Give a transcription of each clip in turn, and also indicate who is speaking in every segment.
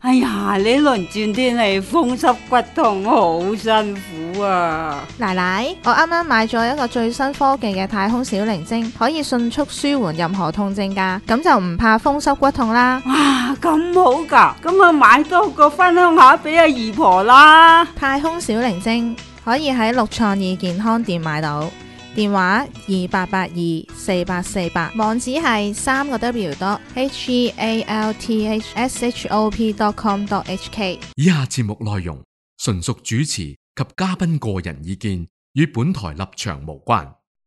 Speaker 1: 哎呀，你輪轉天氣風濕骨痛好辛苦啊！
Speaker 2: 奶奶，我啱啱買咗一個最新科技嘅太空小靈精，可以迅速舒緩任何痛症㗎，咁就唔怕風濕骨痛啦。
Speaker 1: 哇，咁好㗎，咁啊買多個分享下俾阿姨婆啦。
Speaker 2: 太空小靈精可以喺六創意健康店買到，電話28824848，網址係3個W.healthshop.com.hk。
Speaker 3: 以下節目內容純屬主持及嘉賓個人意見，與本台立場無關。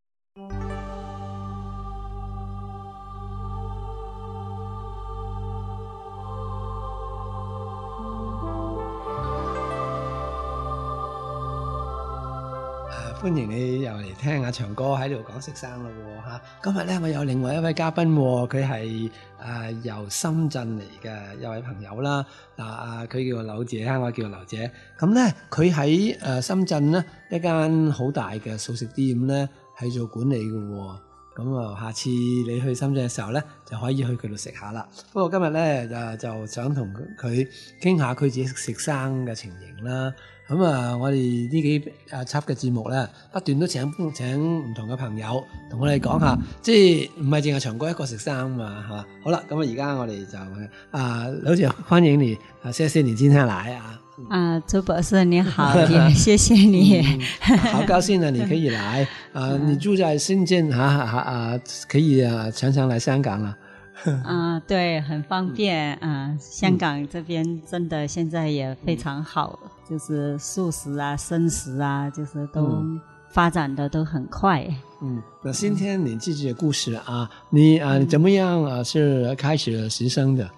Speaker 4: 歡迎你又嚟聽阿長哥喺度講食生咯嚇！今日咧我有另外一位嘉賓，佢係由深圳嚟嘅一位朋友啦。佢叫劉姐，我叫劉姐。咁咧佢喺深圳咧一間好大嘅素食店咧係做管理嘅。咁啊，下次你去深圳嘅時候咧就可以去佢度食下啦。不過今日咧就想同佢傾下佢自己食生嘅情形啦。咁我哋呢幾輯嘅節目咧，不斷都請唔同嘅朋友同我哋講下，即係唔係淨係長哥一個食生嘛，係嘛？好啦，咁而家我哋就劉姐歡迎你，謝謝你今天來啊！
Speaker 5: 周博士你好，也謝謝你，
Speaker 4: 好高興啊，你可以來你住在深圳可以常常來香港啦。
Speaker 5: 對，很方便香港這邊真的現在也非常好，就是素食啊、生食啊，就是都發展的都很快。
Speaker 4: 那今天你自己的故事啊，你怎麼樣是開始食生的？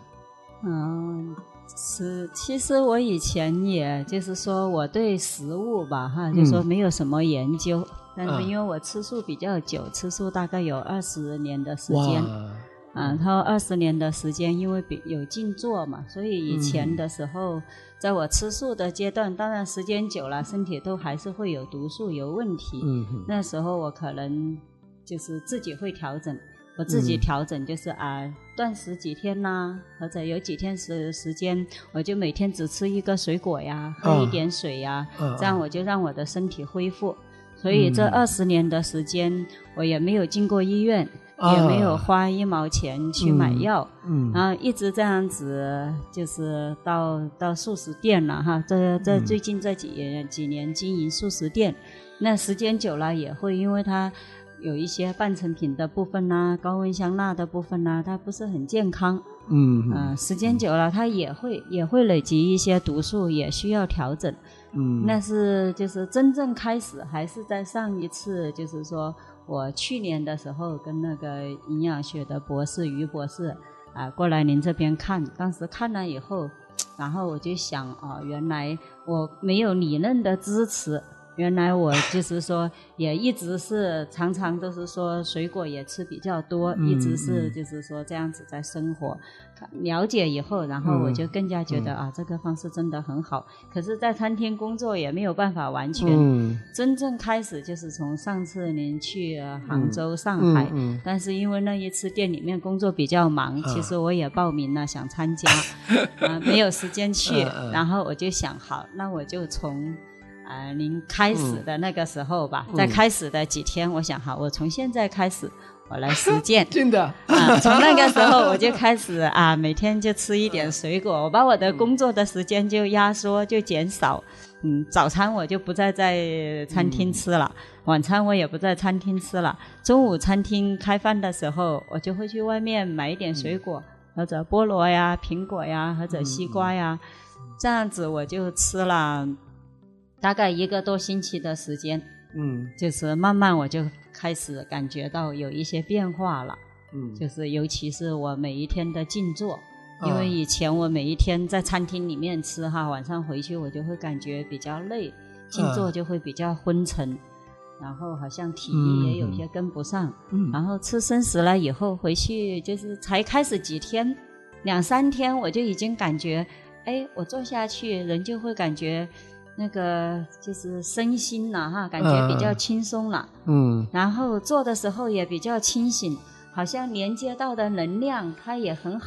Speaker 5: 其實我以前也就是說我對食物吧就是說沒有什麼研究，但是因為我吃素比較久，吃素大概有20年的時間。然後20年的時間，因為有靜坐嘛，所以以前的時候，在我吃素的階段，當然時間久了，身體都還是會有毒素有問題。那時候我可能就是自己會調整，我自己調整就是斷食幾天啦，或者有幾天時間，我就每天只吃一個水果呀，喝一點水呀，這樣我就讓我的身體恢復。所以這20年的時間，我也沒有進過醫院。也沒有花1毛錢去買藥，然後一直這樣子，就是到素食店了哈。這最近這幾年經營素食店，那時間久了也會，因為它有一些半成品的部分啊，高溫香鈉的部分啊，它不是很健康。時間久了，它也會累積一些毒素，也需要調整。那是就是真正開始，還是在上一次，就是說。我去年的時候跟那個營養學的博士於博士過來您這邊看，當時看了以後，然後我就想原來我沒有理論的支持，原來我就是說也一直是常常都是說水果也吃比較多，一直是就是說這樣子在生活。了解以後，然後我就更加覺得這個方式真的很好。可是在餐廳工作也沒有辦法完全真正開始，就是從上次您去杭州、上海，但是因為那一次店裡面工作比較忙，其實我也報名了想參加沒有時間去，然後我就想好，那我就從您開始的那個時候吧，在開始的幾天，我想好，我從現在開始我來實踐。
Speaker 4: 真的
Speaker 5: 從那個時候我就開始每天就吃一點水果，我把我的工作的時間就壓縮就減少。早餐我就不再在餐廳吃了，晚餐我也不在餐廳吃了，中午餐廳開飯的時候，我就會去外面買一點水果，或者菠蘿呀、蘋果呀，或者西瓜呀，這樣子我就吃了大概1個多星期的時間。就是慢慢我就開始感覺到有一些變化了。就是尤其是我每一天的靜坐，因為以前我每一天在餐廳裡面吃晚上回去我就會感覺比較累，靜坐就會比較昏沉，然後好像體力也有些跟不上。然後吃生食了以後回去，就是才開始幾天2-3天我就已經感覺我坐下去人就會感覺那個就是身心感覺比較輕鬆了。然後做的時候也比較清醒，好像連接到的能量它也很好。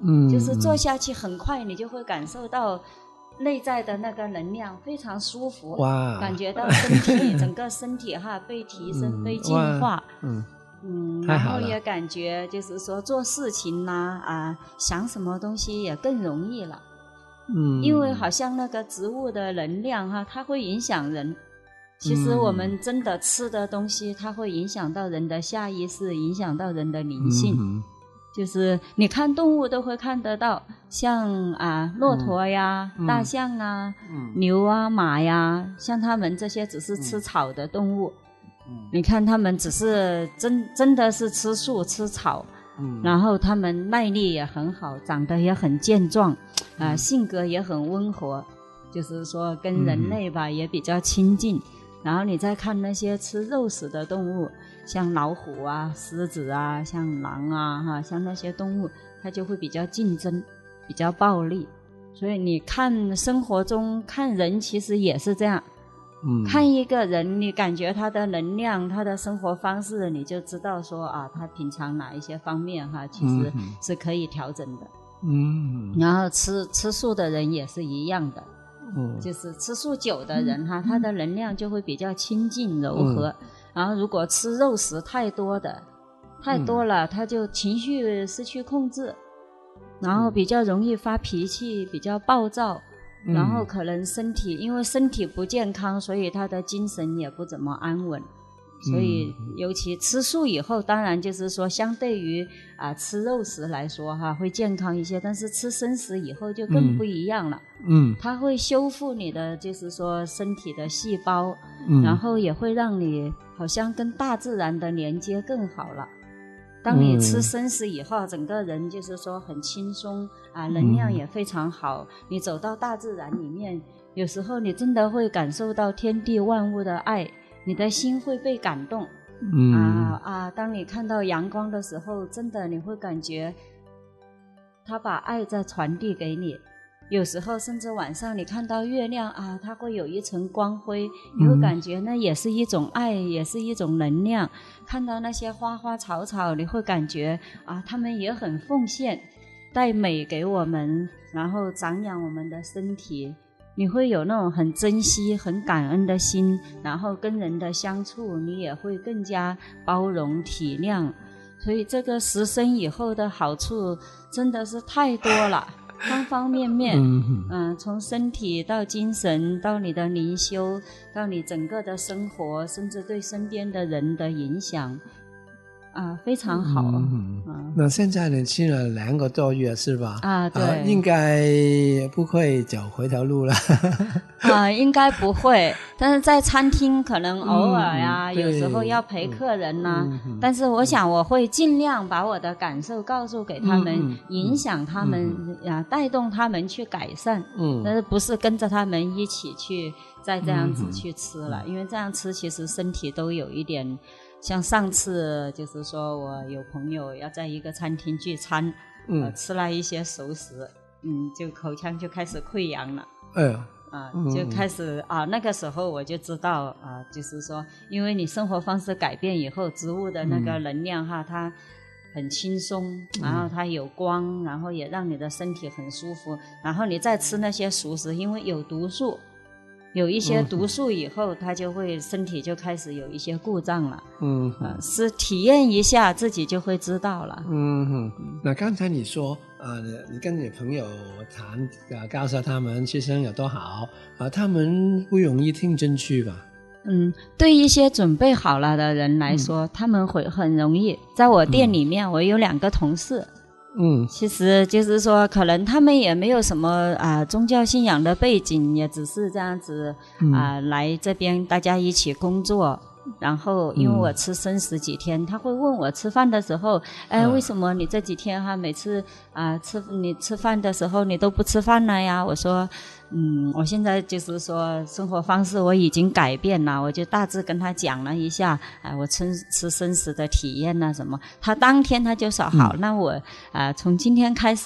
Speaker 5: 就是做下去很快，你就会感受到内在的那个能量非常舒服，
Speaker 4: 哇，
Speaker 5: 感觉到身体整个身体被提升、被净化，然后也感觉就是说做事情想什么东西也更容易了，因为好像那个植物的能量它会影响人。其实我们真的吃的东西，它会影响到人的下意识，影响到人的灵性。就是你看动物都会看得到，像骆驼呀、大象啊、牛啊、马呀，像它们这些只是吃草的动物，你看它们只是真的是吃树吃草，然后它们耐力也很好，长得也很健壮，性格也很温和，就是说跟人类吧也比较亲近。然后你再看那些吃肉食的动物，像老虎啊、狮子啊、像狼啊像那些动物，它就会比较竞争，比较暴力。所以你看生活中看人其实也是这样，看一个人你感觉他的能量、他的生活方式，你就知道说他平常哪一些方面其实是可以调整的。然后吃素的人也是一样的，就是吃素久的人他的能量就会比较清净柔和，然后如果吃肉食太多了，他就情绪失去控制，然后比较容易发脾气，比较暴躁，然后可能因为身体不健康，所以他的精神也不怎么安稳。所以尤其吃素以后，当然就是说相对于吃肉食来说会健康一些，但是吃生食以后就更不一样了。它会修复你的就是说身体的细胞，然后也会让你好像跟大自然的连接更好了。当你吃生食以后，整个人就是说很轻松能量也非常好。你走到大自然里面，有时候你真的会感受到天地万物的爱，你的心会被感动。当你看到阳光的时候，真的你会感觉他把爱在传递给你。有时候甚至晚上你看到月亮它会有一层光辉，你会感觉那也是一种爱，也是一种能量。看到那些花花草草，你会感觉他们也很奉献，带美给我们，然后长养我们的身体。你会有那种很珍惜很感恩的心，然后跟人的相处你也会更加包容体谅。所以这个食生以后的好处真的是太多了，方方面面，从身体到精神，到你的灵修，到你整个的生活，甚至对身边的人的影响非常好。
Speaker 4: 那现在你去了2个多月是吧？
Speaker 5: 对，
Speaker 4: 应该不会走回头路了。
Speaker 5: 应该不会，但是在餐厅可能偶尔有时候要陪客人但是我想我会尽量把我的感受告诉给他们，影响他们带动他们去改善。但是不是跟着他们一起去再这样子去吃了，因为这样吃其实身体都有一点。像上次就是说我有朋友要在一个餐厅聚餐，吃了一些熟食，就口腔就开始溃疡了。就开始那个时候我就知道就是说因为你生活方式改变以后，植物的那个能量它很轻松，然后它有光，然后也让你的身体很舒服。然后你再吃那些熟食，因为有毒素，有一些毒素以后，它就会身体就开始有一些故障了。是体验一下自己就会知道了。
Speaker 4: 那刚才你说你跟你朋友谈告诉他们吃生有多好他们不容易听进去吧？
Speaker 5: 对一些准备好了的人来说，他们会很容易。在我店里面，我有2个同事。其实就是说可能他们也没有什么宗教信仰的背景，也只是这样子来这边大家一起工作。然后因为我吃生食几天，他会问我吃饭的时候为什么你这几天每次你吃饭的时候你都不吃饭了呀？我说我现在就是说生活方式我已经改变了，我就大致跟他讲了一下我吃生食的体验什么。他当天他就说好，那我从今天开始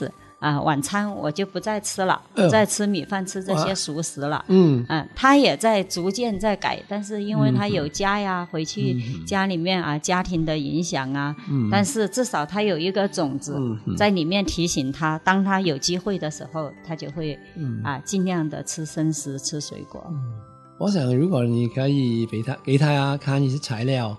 Speaker 5: 晚餐我就不再吃了，不再吃米饭，吃这些熟食了。他也在逐渐在改，但是因为他有家呀，回去家里面家庭的影响啊，但是至少他有一个种子在里面提醒他，当他有机会的时候，他就会尽量的吃生食，吃水果。
Speaker 4: 我想如果你可以给他看一些材料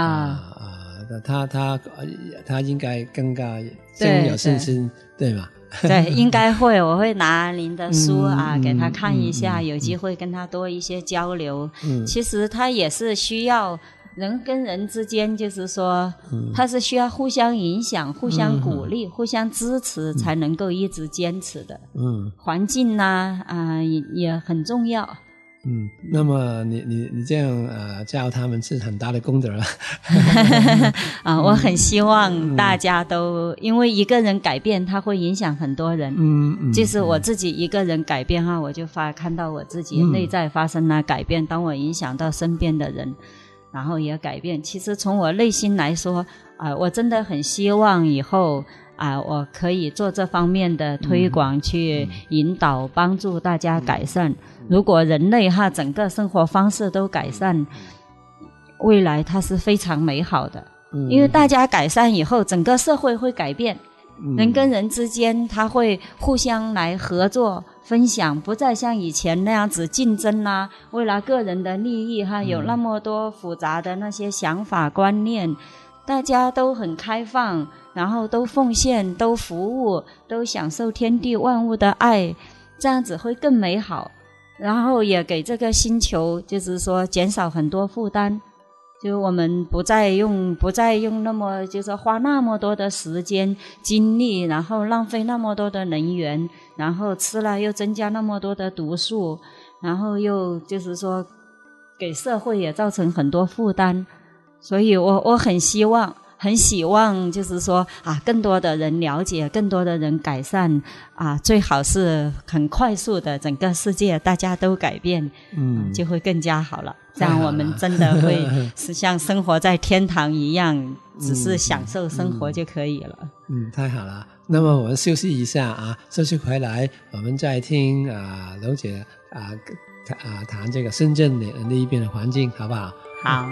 Speaker 4: 他应该更加有信心， 对吗？
Speaker 5: 对，应该会，我会拿您的书给他看一下，有机会跟他多一些交流。其实他也是需要人跟人之间，就是说他是需要互相影响，互相鼓励，互相支持，才能够一直坚持的。环境也很重要。
Speaker 4: 那么你这样教他们是很大的功德了。
Speaker 5: 我很希望大家都因为一个人改变，他会影响很多人。就是我自己一个人改变我就看到我自己内在发生了改变，当我影响到身边的人，然后也改变。其实从我内心来说我真的很希望以后我可以做这方面的推广，去引导帮助大家改善。如果人类整个生活方式都改善，未来它是非常美好的。因为大家改善以后，整个社会会改变，人跟人之间他会互相来合作分享，不再像以前那样子竞争为了个人的利益有那么多复杂的那些想法观念。大家都很开放，然后都奉献，都服务，都享受天地万物的爱，这样子会更美好。然后也给这个星球就是说减少很多负担，就我们不再用那么就是花那么多的时间精力，然后浪费那么多的能源，然后吃了又增加那么多的毒素，然后又就是说给社会也造成很多负担。所以我很希望就是说更多的人了解，更多的人改善最好是很快速的，整个世界大家都改变就会更加好了。这样我们真的会是像生活在天堂一样，只是享受生活就可以了。
Speaker 4: 太好了。那么我们休息一下休息回来我们再听刘姐谈这个深圳的那一边的环境，好不好？
Speaker 5: 好。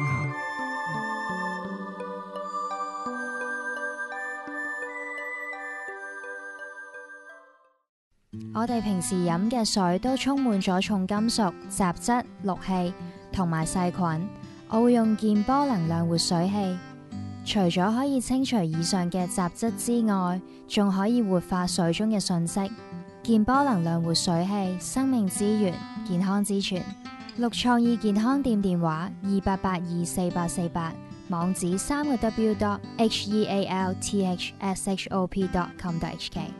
Speaker 2: 我哋平時飲嘅水都充滿咗重金屬、雜質、氯氣同埋細菌。我會用健波能量活水器，除咗可以清除以上嘅雜質之外，仲可以活化水中嘅信息。健波能量活水器，生命之源，健康之泉。綠創意健康店電話28824848，網址3個W.healthshop.com.hk。